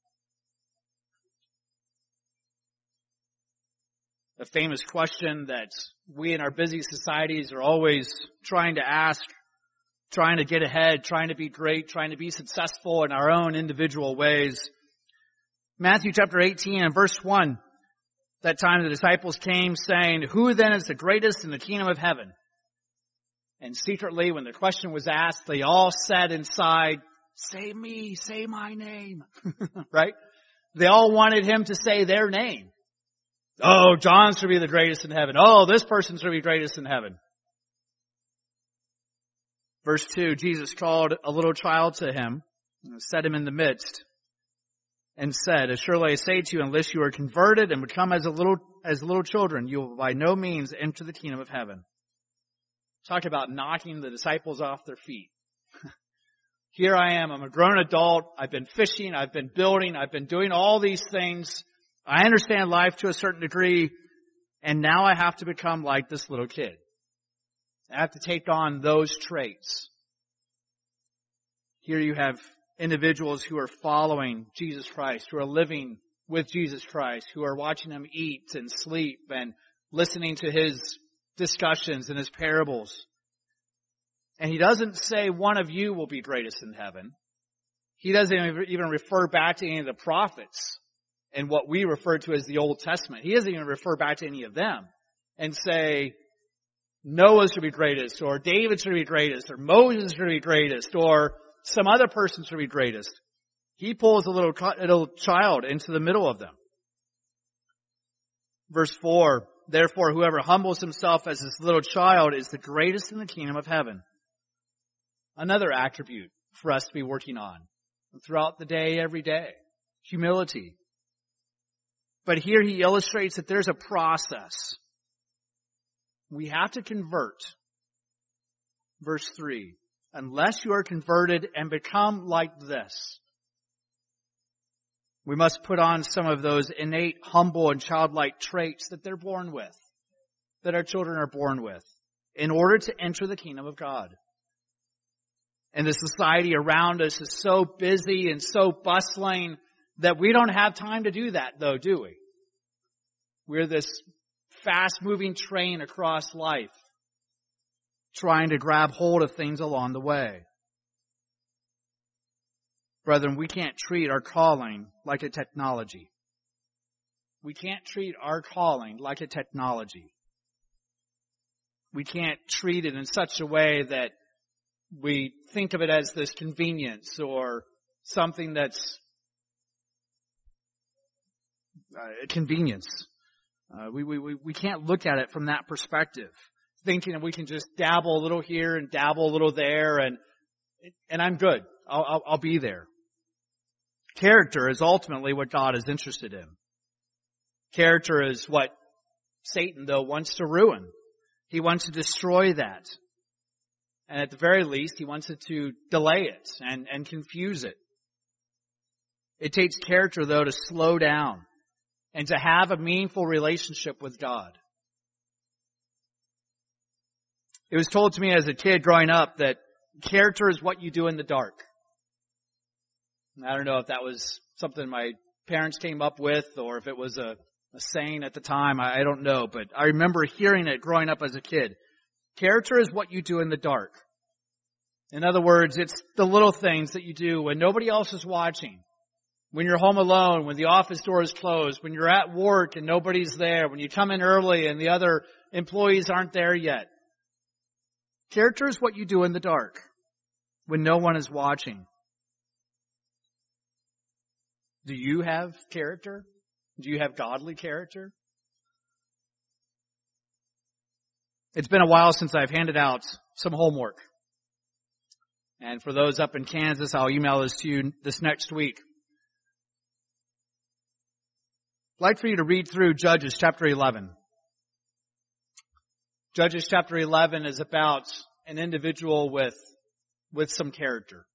The famous question that we in our busy societies are always trying to ask, trying to get ahead, trying to be great, trying to be successful in our own individual ways. Matthew chapter eighteen and verse one. That time the disciples came saying, "Who then is the greatest in the kingdom of heaven?" And secretly, when the question was asked, they all said inside, "Say me, say my name." Right? They all wanted him to say their name. Oh, John's to be the greatest in heaven. Oh, this person's to be greatest in heaven. Verse two, Jesus called a little child to him, set him in the midst, and said, "Surely I say to you, unless you are converted and become as a little as little children, you will by no means enter the kingdom of heaven. Talk about knocking the disciples off their feet. Here I am. I'm a grown adult. I've been fishing. I've been building. I've been doing all these things. I understand life to a certain degree. And now I have to become like this little kid. I have to take on those traits. Here you have individuals who are following Jesus Christ, who are living with Jesus Christ, who are watching him eat and sleep and listening to his discussions and his parables. And he doesn't say one of you will be greatest in heaven. He doesn't even refer back to any of the prophets and what we refer to as the Old Testament. He doesn't even refer back to any of them and say Noah should be greatest, or David should be greatest, or Moses should be greatest, or some other person should be greatest. He pulls a little, little child into the middle of them. Verse four, therefore whoever humbles himself as this little child is the greatest in the kingdom of heaven. Another attribute for us to be working on throughout the day, every day. Humility. But here he illustrates that there's a process. We have to convert. Verse three. Unless you are converted and become like this. We must put on some of those innate, humble, and childlike traits that they're born with. That our children are born with. In order to enter the kingdom of God. And the society around us is so busy and so bustling that we don't have time to do that, though, do we? We're this fast-moving train across life, trying to grab hold of things along the way. Brethren, we can't treat our calling like a technology. We can't treat our calling like a technology. We can't treat it in such a way that we think of it as this convenience or something that's uh, convenience. Uh, we, we, we can't look at it from that perspective, thinking that we can just dabble a little here and dabble a little there and, and I'm good. I'll, I'll, I'll be there. Character is ultimately what God is interested in. Character is what Satan, though, wants to ruin. He wants to destroy that. And at the very least, he wants it to delay it and, and confuse it. It takes character, though, to slow down and to have a meaningful relationship with God. It was told to me as a kid growing up that character is what you do in the dark. I don't know if that was something my parents came up with or if it was a, a saying at the time. I, I don't know, but I remember hearing it growing up as a kid. Character is what you do in the dark. In other words, it's the little things that you do when nobody else is watching. When you're home alone, when the office door is closed, when you're at work and nobody's there, when you come in early and the other employees aren't there yet. Character is what you do in the dark when no one is watching. Do you have character? Do you have godly character? It's been a while since I've handed out some homework. And for those up in Kansas, I'll email this to you this next week. I'd like for you to read through Judges chapter eleven. Judges chapter eleven is about an individual with, with some character.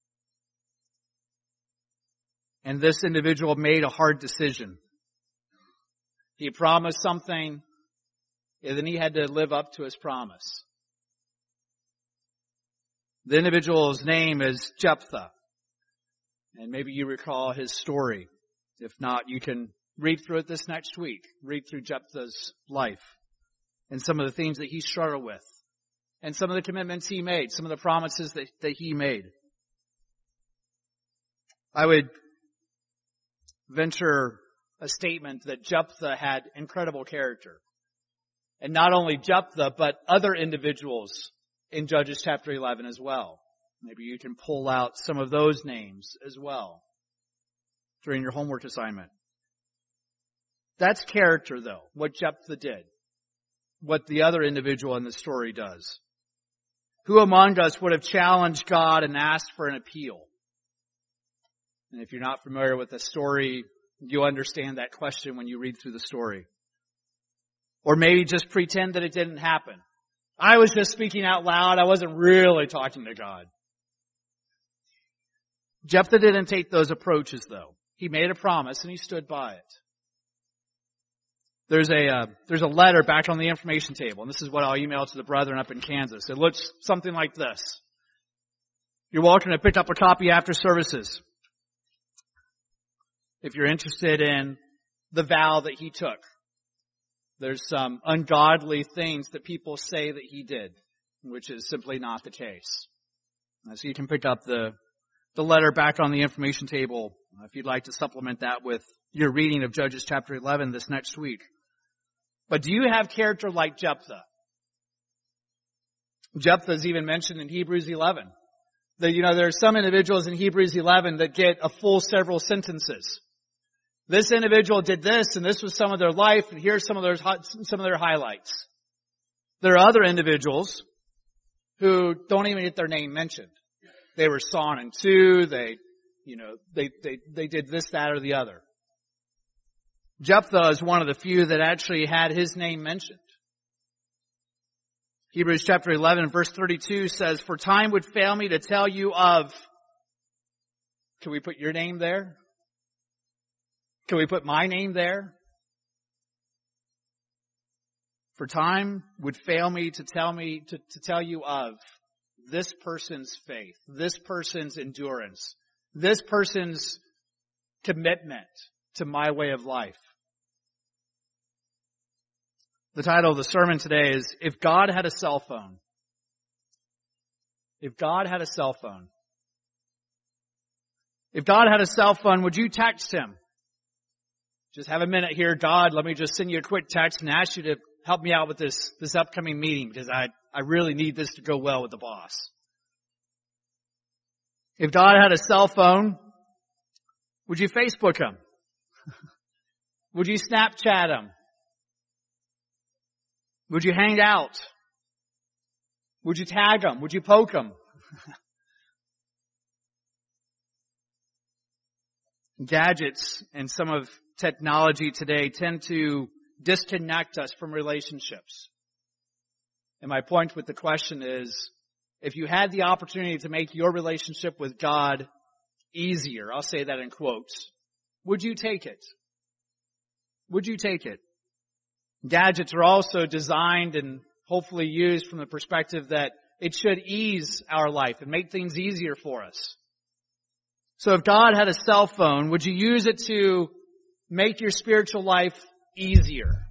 And this individual made a hard decision. He promised something, and then he had to live up to his promise. The individual's name is Jephthah. And maybe you recall his story. If not, you can read through it this next week. Read through Jephthah's life and some of the things that he struggled with and some of the commitments he made, some of the promises that, that he made. I would venture a statement that Jephthah had incredible character. And not only Jephthah, but other individuals in Judges chapter eleven as well. Maybe you can pull out some of those names as well during your homework assignment. That's character, though, what Jephthah did. What the other individual in the story does. Who among us would have challenged God and asked for an appeal? And if you're not familiar with the story, you'll understand that question when you read through the story. Or maybe just pretend that it didn't happen. I was just speaking out loud. I wasn't really talking to God. Jephthah didn't take those approaches, though. He made a promise and he stood by it. There's a uh, there's a letter back on the information table, and this is what I'll email to the brethren up in Kansas. It looks something like this. You're welcome to pick up a copy after services if you're interested in the vow that he took. There's some ungodly things that people say that he did, which is simply not the case. So you can pick up the the letter back on the information table if you'd like to supplement that with your reading of Judges chapter eleven this next week. But do you have character like Jephthah? Jephthah is even mentioned in Hebrews eleven. That, you know, there are some individuals in Hebrews eleven that get a full several sentences. This individual did this, and this was some of their life, and here's some of their some of their highlights. There are other individuals who don't even get their name mentioned. They were sawn in two. They, you know, they they they did this, that, or the other. Jephthah is one of the few that actually had his name mentioned. Hebrews chapter eleven verse thirty-two says, "For time would fail me to tell you of," can we put your name there? Can we put my name there? "For time would fail me to tell me, to, to tell you of this person's faith, this person's endurance, this person's commitment to my way of life." The title of the sermon today is, If God Had a Cell Phone. If God had a cell phone. If God had a cell phone, would you text him? Just have a minute here. God, let me just send you a quick text and ask you to help me out with this, this upcoming meeting because I, I really need this to go well with the boss. If God had a cell phone, would you Facebook him? Would you Snapchat him? Would you hang out? Would you tag him? Would you poke him? Gadgets and some of technology today tend to disconnect us from relationships. And my point with the question is, if you had the opportunity to make your relationship with God easier, I'll say that in quotes, would you take it? Would you take it? Gadgets are also designed and hopefully used from the perspective that it should ease our life and make things easier for us. So if God had a cell phone, would you use it to make your spiritual life easier?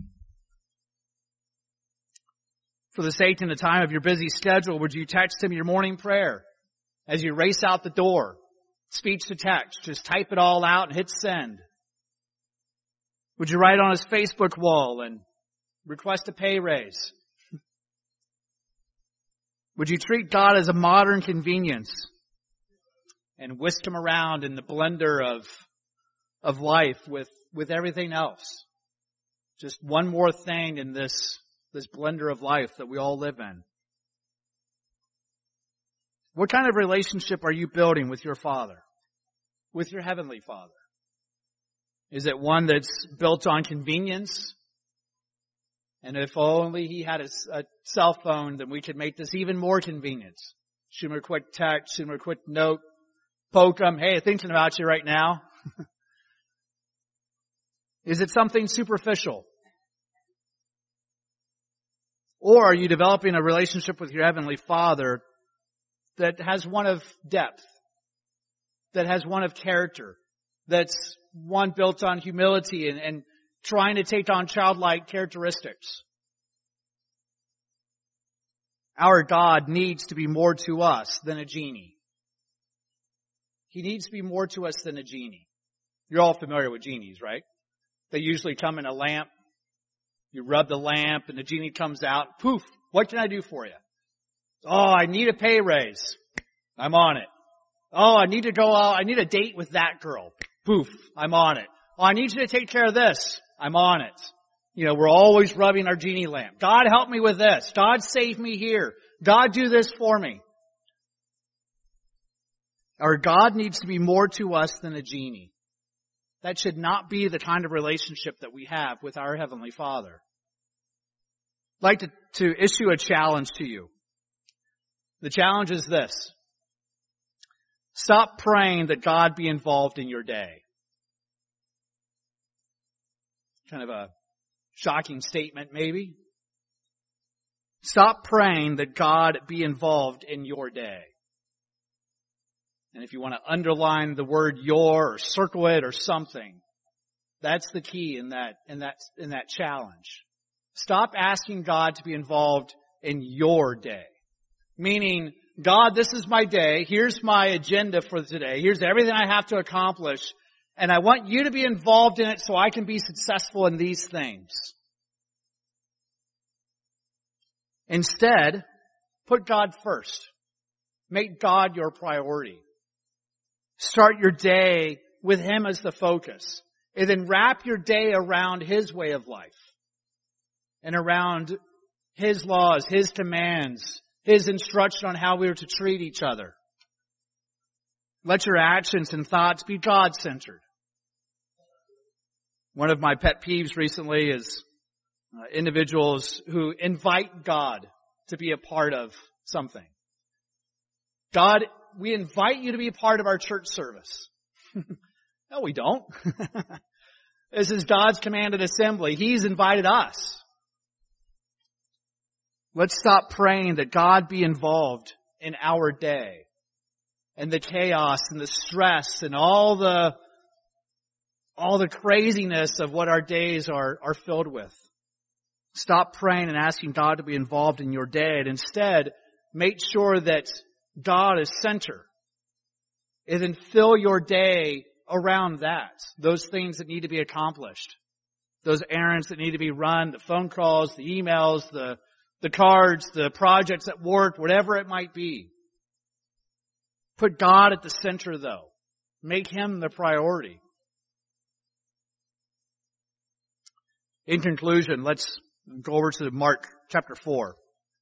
For the sake and the time of your busy schedule, would you text him your morning prayer as you race out the door? Speech to text. Just type it all out and hit send. Would you write on his Facebook wall and request a pay raise? Would you treat God as a modern convenience and whisk him around in the blender of, of life with, with everything else? Just one more thing in this, this blender of life that we all live in. What kind of relationship are you building with your Father? With your Heavenly Father? Is it one that's built on convenience? And if only he had a, a cell phone, then we could make this even more convenient. Shoot him a quick text, shoot him a quick note, poke him, hey, thinking about you right now. Is it something superficial? Or are you developing a relationship with your Heavenly Father that has one of depth, that has one of character, that's one built on humility and, and trying to take on childlike characteristics? Our God needs to be more to us than a genie. He needs to be more to us than a genie. You're all familiar with genies, right? They usually come in a lamp. You rub the lamp and the genie comes out. Poof! What can I do for you? Oh, I need a pay raise. I'm on it. Oh, I need to go out. I need a date with that girl. Poof! I'm on it. Oh, I need you to take care of this. I'm on it. You know, we're always rubbing our genie lamp. God, help me with this. God, save me here. God, do this for me. Our God needs to be more to us than a genie. That should not be the kind of relationship that we have with our Heavenly Father. I'd like to, to issue a challenge to you. The challenge is this. Stop praying that God be involved in your day. Kind of a shocking statement, maybe. Stop praying that God be involved in your day. And if you want to underline the word your or circle it or something, that's the key in that, in that, in that challenge. Stop asking God to be involved in your day. Meaning, God, this is my day. Here's my agenda for today. Here's everything I have to accomplish. And I want you to be involved in it so I can be successful in these things. Instead, put God first. Make God your priority. Start your day with Him as the focus. And then wrap your day around His way of life. And around His laws, His commands, His instruction on how we are to treat each other. Let your actions and thoughts be God-centered. One of my pet peeves recently is uh, individuals who invite God to be a part of something. God, we invite you to be a part of our church service. No, we don't. This is God's commanded assembly. He's invited us. Let's stop praying that God be involved in our day and the chaos and the stress and all the all the craziness of what our days are, are filled with. Stop praying and asking God to be involved in your day, and instead make sure that God is center. And then fill your day around that. Those things that need to be accomplished. Those errands that need to be run, the phone calls, the emails, the the cards, the projects at work, whatever it might be. Put God at the center, though. Make Him the priority. In conclusion, let's go over to Mark chapter four.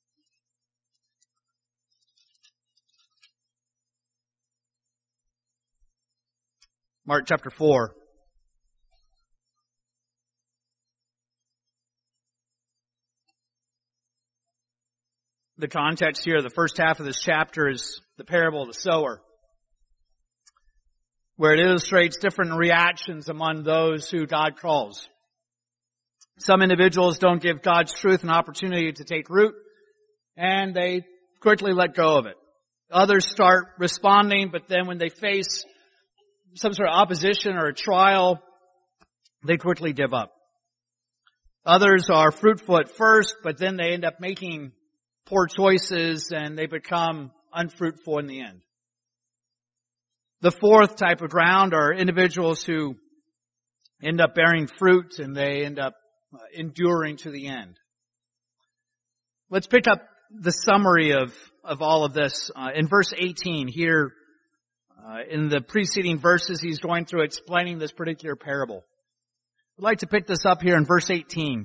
Mark chapter four. The context here, the first half of this chapter is the parable of the sower, where it illustrates different reactions among those who God calls. Some individuals don't give God's truth an opportunity to take root, and they quickly let go of it. Others start responding, but then when they face some sort of opposition or a trial, they quickly give up. Others are fruitful at first, but then they end up making poor choices and they become unfruitful in the end. The fourth type of ground are individuals who end up bearing fruit and they end up enduring to the end. Let's pick up the summary of, of all of this uh, in verse eighteen. Here uh, in the preceding verses, he's going through explaining this particular parable. I'd like to pick this up here in verse eighteen.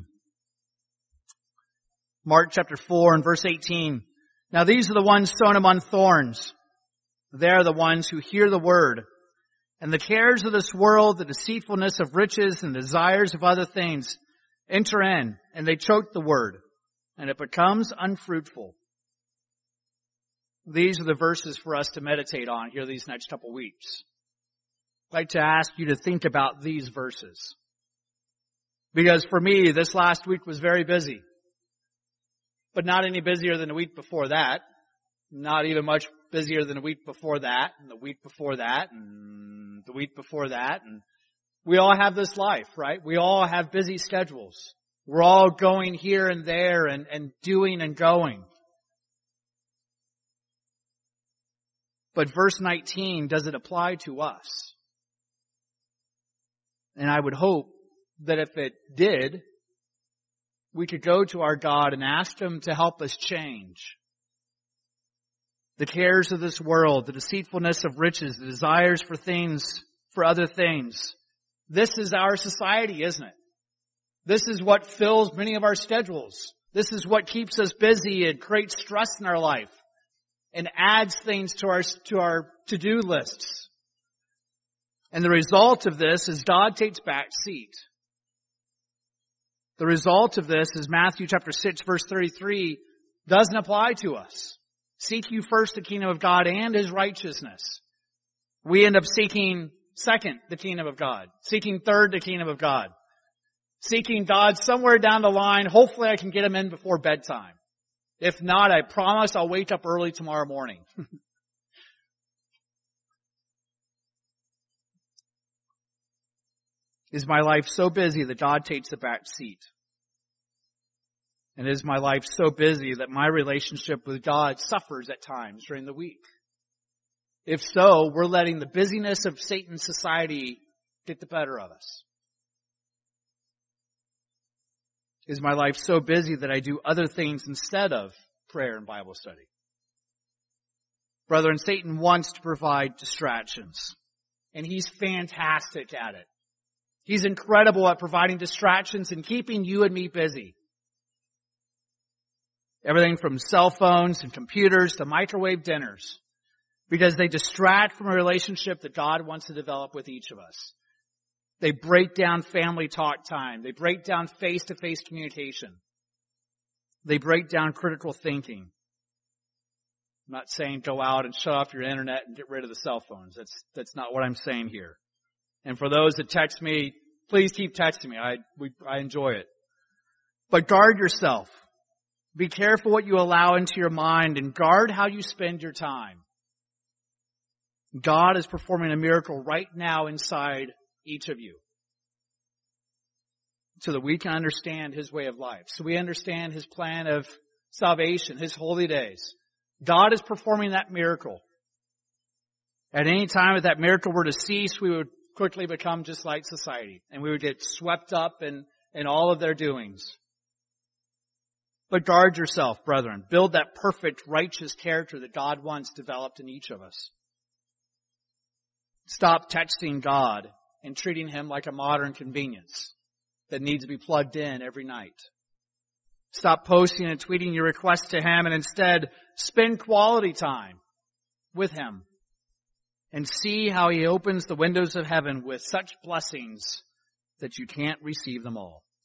Mark chapter four and verse eighteen. Now these are the ones sown among thorns. They are the ones who hear the word, and the cares of this world, the deceitfulness of riches, and desires of other things enter in, and they choke the word, and it becomes unfruitful. These are the verses for us to meditate on here these next couple weeks. I'd like to ask you to think about these verses. Because for me, this last week was very busy. But not any busier than the week before that. Not even much busier than the week before that, and the week before that, and the week before that. And we all have this life, right? We all have busy schedules. We're all going here and there and, and doing and going. But verse nineteen, does it apply to us? And I would hope that if it did, we could go to our God and ask Him to help us change. The cares of this world, the deceitfulness of riches, the desires for things, for other things. This is our society, isn't it? This is what fills many of our schedules. This is what keeps us busy and creates stress in our life and adds things to our, to our to-do lists. And the result of this is God takes back seat. The result of this is Matthew chapter six verse thirty-three doesn't apply to us. Seek you first the kingdom of God and His righteousness. We end up seeking second the kingdom of God. Seeking third the kingdom of God. Seeking God somewhere down the line. Hopefully I can get Him in before bedtime. If not, I promise I'll wake up early tomorrow morning. Is my life so busy that God takes the back seat? And is my life so busy that my relationship with God suffers at times during the week? If so, we're letting the busyness of Satan's society get the better of us. Is my life so busy that I do other things instead of prayer and Bible study? Brethren, Satan wants to provide distractions. And he's fantastic at it. He's incredible at providing distractions and keeping you and me busy. Everything from cell phones and computers to microwave dinners. Because they distract from a relationship that God wants to develop with each of us. They break down family talk time. They break down face-to-face communication. They break down critical thinking. I'm not saying go out and shut off your internet and get rid of the cell phones. That's, that's not what I'm saying here. And for those that text me, please keep texting me. I, we, I enjoy it. But guard yourself. Be careful what you allow into your mind and guard how you spend your time. God is performing a miracle right now inside each of you. So that we can understand His way of life. So we understand His plan of salvation, His holy days. God is performing that miracle. At any time if that miracle were to cease, we would quickly become just like society. And we would get swept up in, in all of their doings. But guard yourself, brethren. Build that perfect, righteous character that God wants developed in each of us. Stop texting God and treating Him like a modern convenience that needs to be plugged in every night. Stop posting and tweeting your requests to Him and instead spend quality time with Him. And see how He opens the windows of heaven with such blessings that you can't receive them all.